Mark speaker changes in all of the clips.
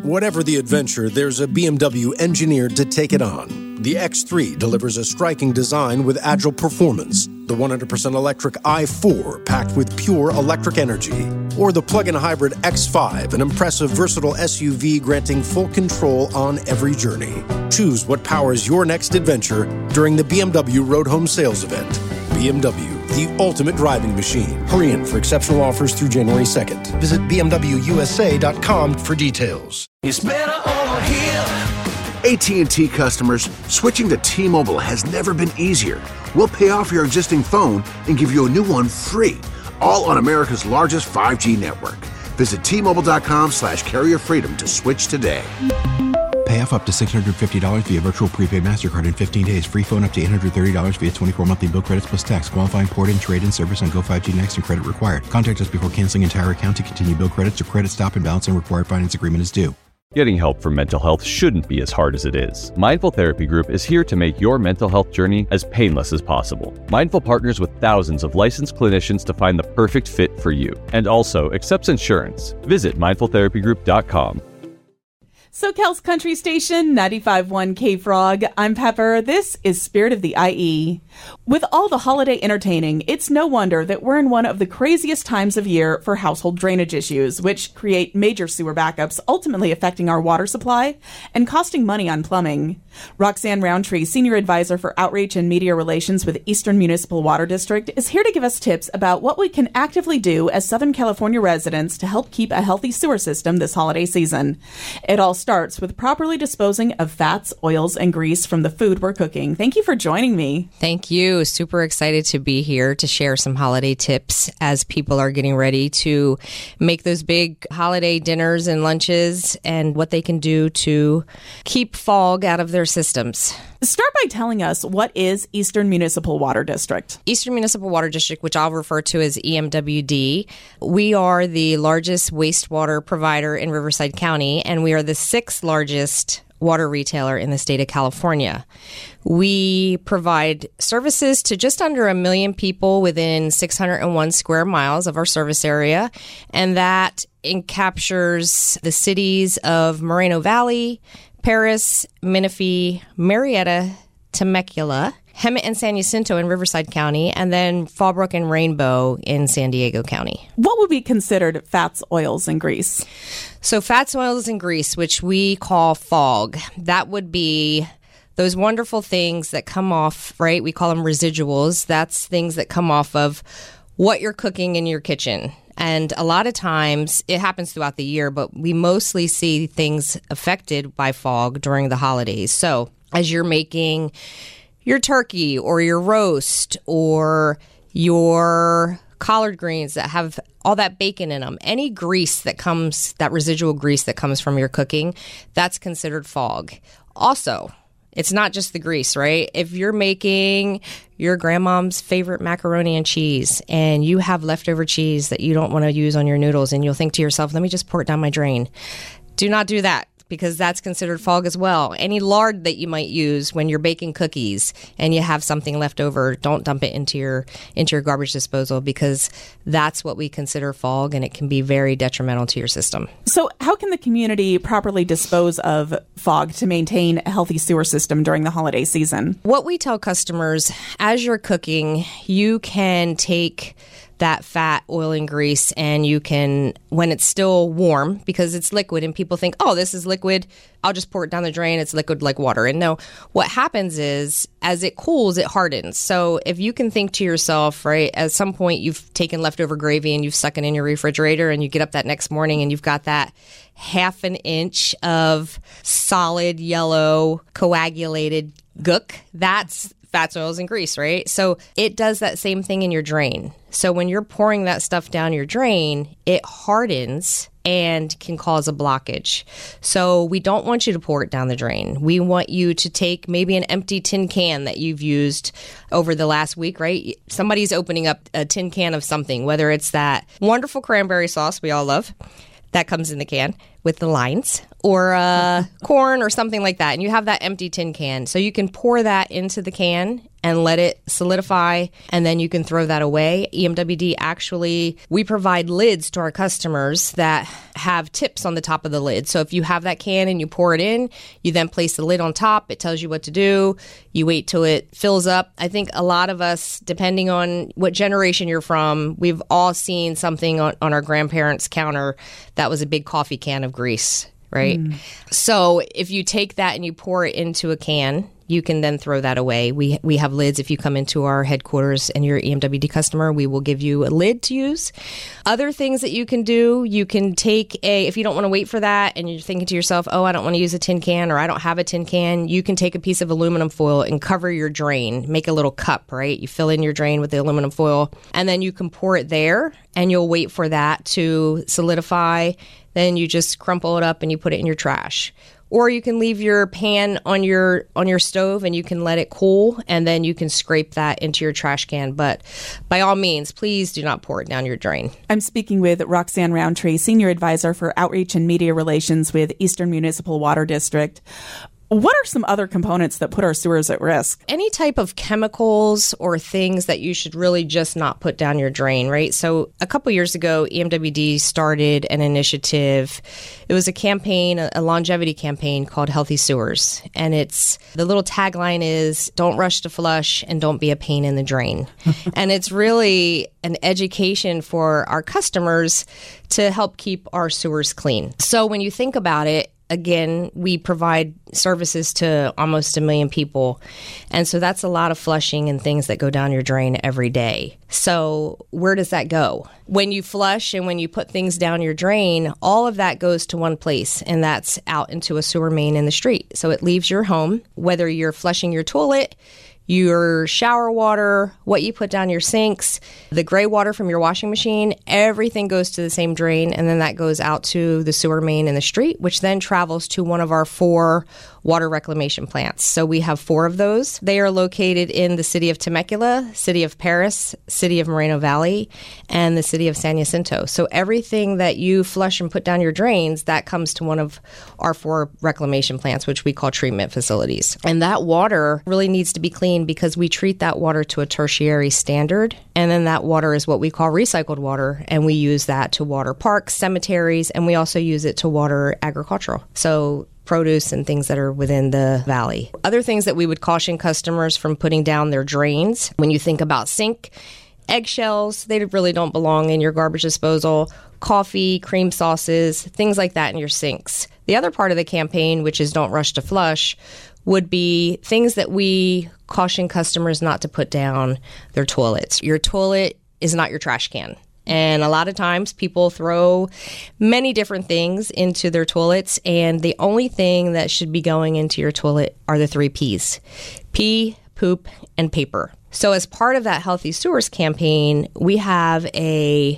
Speaker 1: Whatever the adventure, there's a BMW engineered to take it on. The X3 delivers a striking design with agile performance. The 100% electric i4 packed with pure electric energy. Or the plug-in hybrid X5, an impressive, versatile SUV granting full control on every journey. Choose what powers your next adventure during the BMW Road Home Sales Event. BMW, the ultimate driving machine. Hurry in for exceptional offers through January 2nd. Visit BMWUSA.com for details.
Speaker 2: It's better over here.
Speaker 3: AT&T customers, switching to T-Mobile has never been easier. We'll pay off your existing phone and give you a new one free, all on America's largest 5G network. Visit T-Mobile.com/carrier freedom to switch today.
Speaker 4: Pay off up to $650 via virtual prepaid MasterCard in 15 days. Free phone up to $830 via 24 monthly bill credits plus tax. Qualifying port-in, trade-in service on Go5G Next and credit required. Contact us before canceling entire account to continue bill credits or credit stop and balance and required finance agreement is due.
Speaker 5: Getting help for mental health shouldn't be as hard as it is. Mindful Therapy Group is here to make your mental health journey as painless as possible. Mindful partners with thousands of licensed clinicians to find the perfect fit for you, and also accepts insurance. Visit mindfultherapygroup.com.
Speaker 6: SoCal's Country Station, 95.1 K-Frog. I'm Pepper. This is Spirit of the IE. With all the holiday entertaining, it's no wonder that we're in one of the craziest times of year for household drainage issues, which create major sewer backups, ultimately affecting our water supply and costing money on plumbing. Roxanne Roundtree, Senior Advisor for Outreach and Media Relations with Eastern Municipal Water District, is here to give us tips about what we can actively do as Southern California residents to help keep a healthy sewer system this holiday season. It all starts with properly disposing of fats, oils, and grease from the food we're cooking. Thank you for joining me.
Speaker 7: Thank you. Super excited to be here to share some holiday tips as people are getting ready to make those big holiday dinners and lunches and what they can do to keep fog out of their systems.
Speaker 6: Start by telling us, what is Eastern Municipal Water District?
Speaker 7: Eastern Municipal Water District, which I'll refer to as EMWD. We are the largest wastewater provider in Riverside County, and we are the sixth largest water retailer in the state of California. We provide services to just under 1 million people within 601 square miles of our service area, and that captures the cities of Moreno Valley, Paris, Menifee, Marietta, Temecula, Hemet and San Jacinto in Riverside County, and then Fallbrook and Rainbow in San Diego County.
Speaker 6: What would be considered fats, oils, and grease?
Speaker 7: So fats, oils, and grease, which we call fog, that would be those wonderful things that come off, right? We call them residuals. That's things that come off of what you're cooking in your kitchen. And a lot of times, it happens throughout the year, but we mostly see things affected by fog during the holidays. So as you're making your turkey or your roast or your collard greens that have all that bacon in them, any grease that comes, that residual grease that comes from your cooking, that's considered fog. Also, it's not just the grease, right? If you're making your grandmom's favorite macaroni and cheese and you have leftover cheese that you don't want to use on your noodles and you'll think to yourself, let me just pour it down my drain. Do not do that, because that's considered fog as well. Any lard that you might use when you're baking cookies and you have something left over, don't dump it into your garbage disposal, because that's what we consider fog, and it can be very detrimental to your system.
Speaker 6: So how can the community properly dispose of fog to maintain a healthy sewer system during the holiday season?
Speaker 7: What we tell customers, as you're cooking, you can take that fat, oil, and grease, and you can, when it's still warm, because it's liquid and people think, oh, this is liquid, I'll just pour it down the drain, it's liquid like water. And no, what happens is as it cools, it hardens. So if you can think to yourself, right, at some point you've taken leftover gravy and you've stuck it in your refrigerator and you get up that next morning and you've got that 1/2 inch of solid yellow coagulated gook, that's fats, oils, and grease, right? So it does that same thing in your drain. So when you're pouring that stuff down your drain, it hardens and can cause a blockage. So we don't want you to pour it down the drain. We want you to take maybe an empty tin can that you've used over the last week, right? Somebody's opening up a tin can of something, whether it's that wonderful cranberry sauce we all love that comes in the can with the lines, or corn or something like that. And you have that empty tin can. So you can pour that into the can and let it solidify, and then you can throw that away. EMWD actually, we provide lids to our customers that have tips on the top of the lid. So if you have that can and you pour it in, you then place the lid on top. It tells you what to do. You wait till it fills up. I think a lot of us, depending on what generation you're from, we've all seen something on our grandparents' counter that was a big coffee can of grease, right? So if you take that and you pour it into a can, you can then throw that away. We have lids. If you come into our headquarters and you're an EMWD customer, we will give you a lid to use. Other things that you can do, you can take if you don't want to wait for that and you're thinking to yourself, oh, I don't want to use a tin can or I don't have a tin can, you can take a piece of aluminum foil and cover your drain. Make a little cup, right? You fill in your drain with the aluminum foil and then you can pour it there and you'll wait for that to solidify. Then you just crumple it up and you put it in your trash. Or you can leave your pan on your stove and you can let it cool and then you can scrape that into your trash can. But by all means, please do not pour it down your drain.
Speaker 6: I'm speaking with Roxanne Roundtree, Senior Advisor for Outreach and Media Relations with Eastern Municipal Water District. What are some other components that put our sewers at risk?
Speaker 7: Any type of chemicals or things that you should really just not put down your drain, right? So a couple years ago, EMWD started an initiative. It was a campaign, a longevity campaign called Healthy Sewers. And the little tagline is, don't rush to flush and don't be a pain in the drain. And it's really an education for our customers to help keep our sewers clean. So when you think about it, again, we provide services to almost 1 million people. And so that's a lot of flushing and things that go down your drain every day. So where does that go? When you flush and when you put things down your drain, all of that goes to one place, and that's out into a sewer main in the street. So it leaves your home, whether you're flushing your toilet, your shower water, what you put down your sinks, the gray water from your washing machine, everything goes to the same drain, and then that goes out to the sewer main in the street, which then travels to one of our 4 water reclamation plants. So we have 4 of those. They are located in the city of Temecula, city of Paris, city of Moreno Valley, and the city of San Jacinto. So everything that you flush and put down your drains, that comes to one of our 4 reclamation plants, which we call treatment facilities. And that water really needs to be clean because we treat that water to a tertiary standard. And then that water is what we call recycled water. And we use that to water parks, cemeteries, and we also use it to water agricultural. So produce and things that are within the valley. Other things that we would caution customers from putting down their drains. When you think about sink, eggshells, they really don't belong in your garbage disposal. Coffee, cream sauces, things like that in your sinks. The other part of the campaign, which is don't rush to flush, would be things that we caution customers not to put down their toilets. Your toilet is not your trash can. And a lot of times people throw many different things into their toilets, and the only thing that should be going into your toilet are the 3 Ps: pee, poop, and paper. So as part of that Healthy Sewers campaign, we have a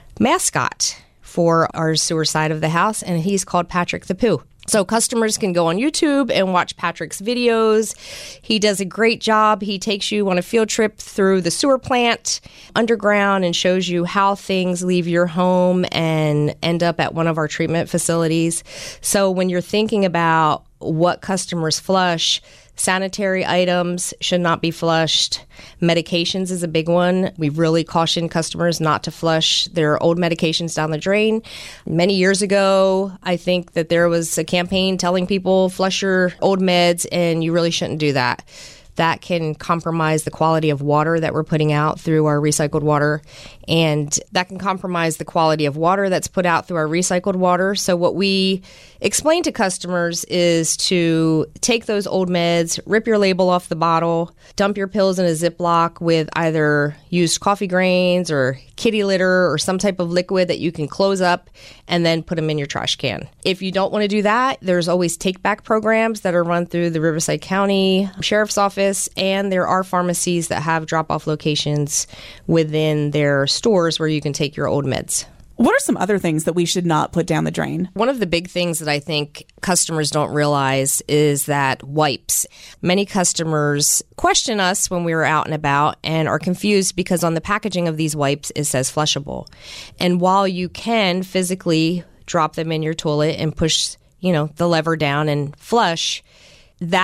Speaker 7: mascot for our sewer side of the house, and he's called Patrick the Poo. So customers can go on YouTube and watch Patrick's videos. He does a great job. He takes you on a field trip through the sewer plant underground and shows you how things leave your home and end up at one of our treatment facilities. So when you're thinking about what customers flush, sanitary items should not be flushed. Medications is a big one. We really caution customers not to flush their old medications down the drain. Many years ago, I think that there was a campaign telling people flush your old meds, and you really shouldn't do that. That can compromise the quality of water that we're putting out through our recycled water, and that can compromise the quality of water that's put out through our recycled water. So what we explain to customers is to take those old meds, rip your label off the bottle, dump your pills in a Ziploc with either used coffee grains or kitty litter or some type of liquid that you can close up, and then put them in your trash can. If you don't want to do that, there's always take-back programs that are run through the Riverside County Sheriff's Office, and there are pharmacies that have drop-off locations within their stores where you can take your old meds.
Speaker 6: What are some other things that we should not put down the drain?
Speaker 7: One of the big things that I think customers don't realize is that wipes. Many customers question us when we were out and about and are confused because on the packaging of these wipes, it says flushable. And while you can physically drop them in your toilet and push, the lever down and flush, that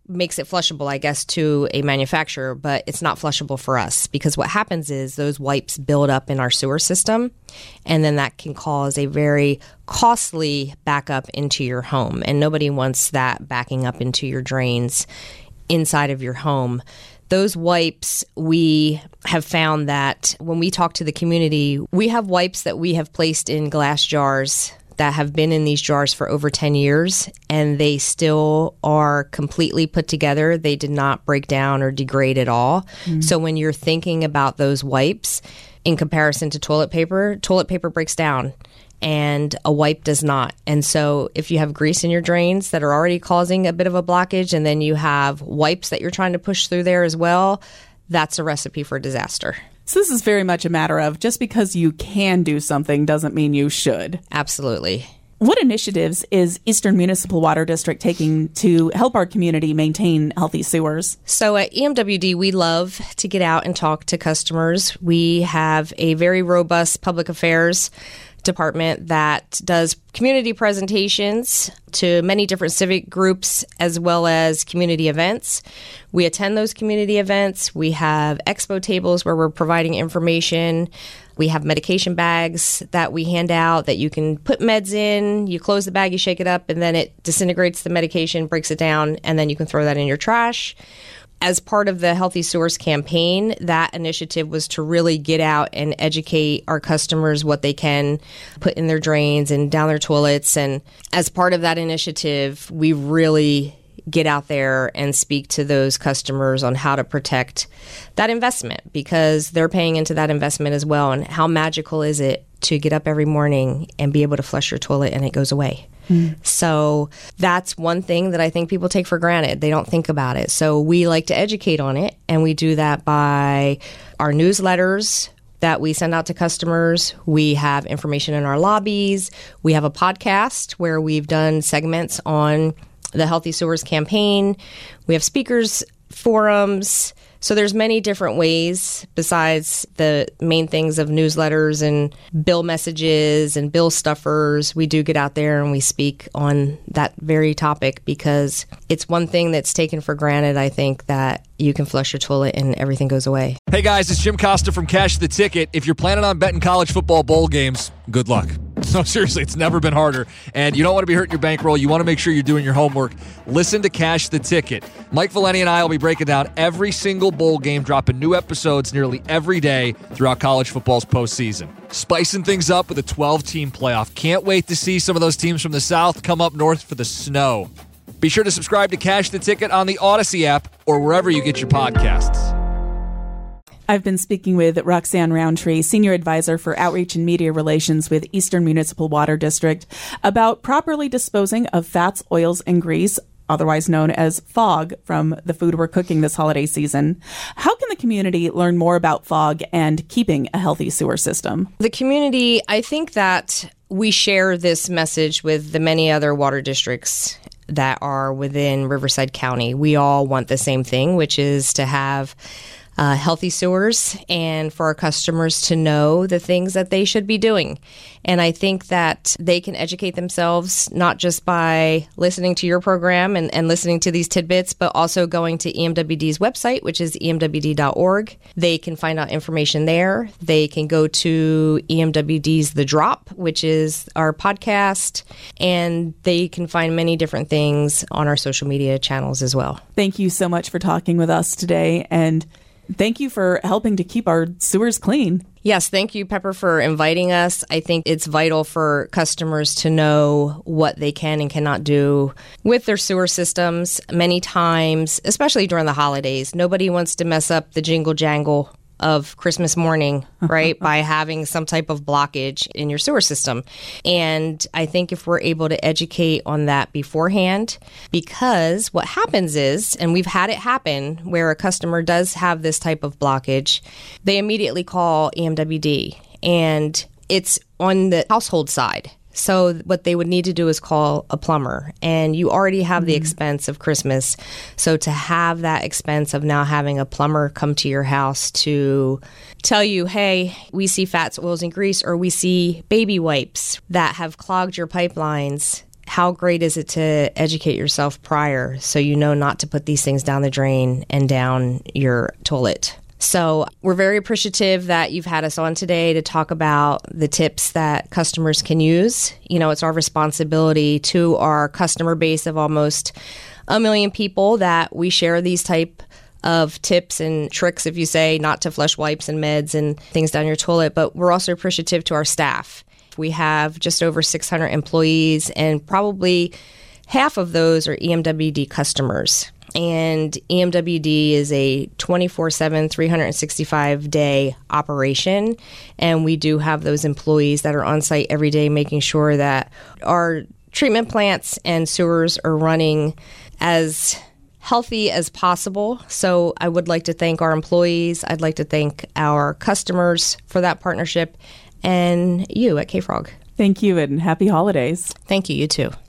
Speaker 7: makes it flushable, I guess, to a manufacturer, but it's not flushable for us because what happens is those wipes build up in our sewer system, and then that can cause a very costly backup into your home, and nobody wants that backing up into your drains inside of your home. Those wipes, we have found that when we talk to the community, we have wipes that we have placed in glass jars that have been in these jars for over 10 years, and they still are completely put together. They did not break down or degrade at all. So when you're thinking about those wipes in comparison to toilet paper breaks down and a wipe does not. And so if you have grease in your drains that are already causing a bit of a blockage, and then you have wipes that you're trying to push through there as well, that's a recipe for disaster.
Speaker 6: So this is very much a matter of just because you can do something doesn't mean you should.
Speaker 7: Absolutely.
Speaker 6: What initiatives is Eastern Municipal Water District taking to help our community maintain healthy sewers?
Speaker 7: So at EMWD, we love to get out and talk to customers. We have a very robust public affairs department that does community presentations to many different civic groups as well as community events. We attend those community events. We have expo tables where we're providing information. We have medication bags that we hand out that you can put meds in. You close the bag, you shake it up, and then it disintegrates the medication, breaks it down, and then you can throw that in your trash. As part of the Healthy Sewers campaign, that initiative was to really get out and educate our customers what they can put in their drains and down their toilets. And as part of that initiative, we really get out there and speak to those customers on how to protect that investment, because they're paying into that investment as well. And how magical is it to get up every morning and be able to flush your toilet and it goes away? So that's one thing that I think people take for granted. They don't think about it. So we like to educate on it, and we do that by our newsletters that we send out to customers. We have information in our lobbies. We have a podcast where we've done segments on the Healthy Sewers campaign. We have speakers forums. So there's many different ways besides the main things of newsletters and bill messages and bill stuffers. We do get out there and we speak on that very topic because it's one thing that's taken for granted, I think, that you can flush your toilet and everything goes away.
Speaker 8: Hey guys, it's Jim Costa from Cash the Ticket. If you're planning on betting college football bowl games, good luck. No, seriously, it's never been harder. And you don't want to be hurting your bankroll. You want to make sure you're doing your homework. Listen to Cash the Ticket. Mike Valeni and I will be breaking down every single bowl game, dropping new episodes nearly every day throughout college football's postseason. Spicing things up with a 12-team playoff. Can't wait to see some of those teams from the South come up north for the snow. Be sure to subscribe to Cash the Ticket on the Odyssey app or wherever you get your podcasts.
Speaker 6: I've been speaking with Roxanne Roundtree, Senior Advisor for Outreach and Media Relations with Eastern Municipal Water District, about properly disposing of fats, oils, and grease, otherwise known as FOG, from the food we're cooking this holiday season. How can the community learn more about FOG and keeping a healthy sewer system?
Speaker 7: The community, I think that we share this message with the many other water districts that are within Riverside County. We all want the same thing, which is to have healthy sewers and for our customers to know the things that they should be doing. And I think that they can educate themselves not just by listening to your program and listening to these tidbits, but also going to EMWD's website, which is emwd.org. They can find out information there. They can go to EMWD's The Drop, which is our podcast, and they can find many different things on our social media channels as well.
Speaker 6: Thank you so much for talking with us today, and thank you for helping to keep our sewers clean.
Speaker 7: Yes, thank you, Pepper, for inviting us. I think it's vital for customers to know what they can and cannot do with their sewer systems. Many times, especially during the holidays, nobody wants to mess up the jingle jangle of Christmas morning, right, by having some type of blockage in your sewer system. And I think if we're able to educate on that beforehand, because what happens is, and we've had it happen where a customer does have this type of blockage, they immediately call EMWD, and it's on the household side. So what they would need to do is call a plumber, and you already have the expense of Christmas. So to have that expense of now having a plumber come to your house to tell you, hey, we see fats, oils, and grease, or we see baby wipes that have clogged your pipelines, how great is it to educate yourself prior so you know not to put these things down the drain and down your toilet? So we're very appreciative that you've had us on today to talk about the tips that customers can use. You know, it's our responsibility to our customer base of almost 1 million people that we share these type of tips and tricks, if you say, not to flush wipes and meds and things down your toilet. But we're also appreciative to our staff. We have just over 600 employees, and probably half of those are EMWD customers. And EMWD is a 24/7, 365-day operation. And we do have those employees that are on site every day making sure that our treatment plants and sewers are running as healthy as possible. So I would like to thank our employees. I'd like to thank our customers for that partnership, and you at KFrog.
Speaker 6: Thank you, and happy holidays.
Speaker 7: Thank you. You too.